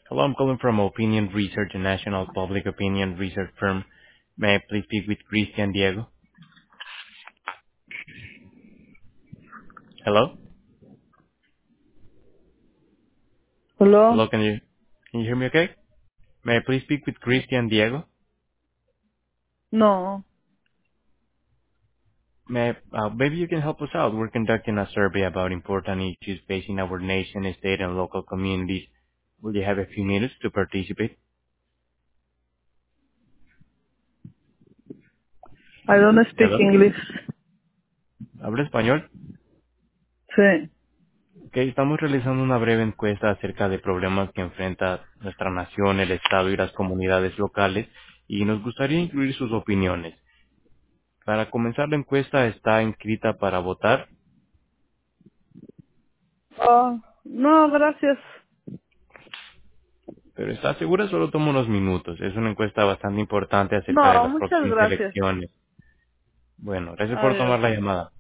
Hello, I'm calling from Opinion Research, a national public opinion research firm. May I please speak with Christian Diego? Hello? Hello? Hello, can you hear me okay? May I please speak with Christian Diego? No. Maybe you can help us out. We're conducting a survey about important issues facing our nation, state, and local communities. Will you have a few minutes to participate? I don't speak Hello? English. ¿Habla español? Sí. Ok, estamos realizando una breve encuesta acerca de problemas que enfrenta nuestra nación, el Estado y las comunidades locales y nos gustaría incluir sus opiniones. Para comenzar la encuesta está inscrita para votar, No, gracias. pero está segura solo toma unos minutos. Es una encuesta bastante importante acerca de No, las muchas próximas gracias. elecciones. Bueno, gracias por Adiós. tomar la llamada.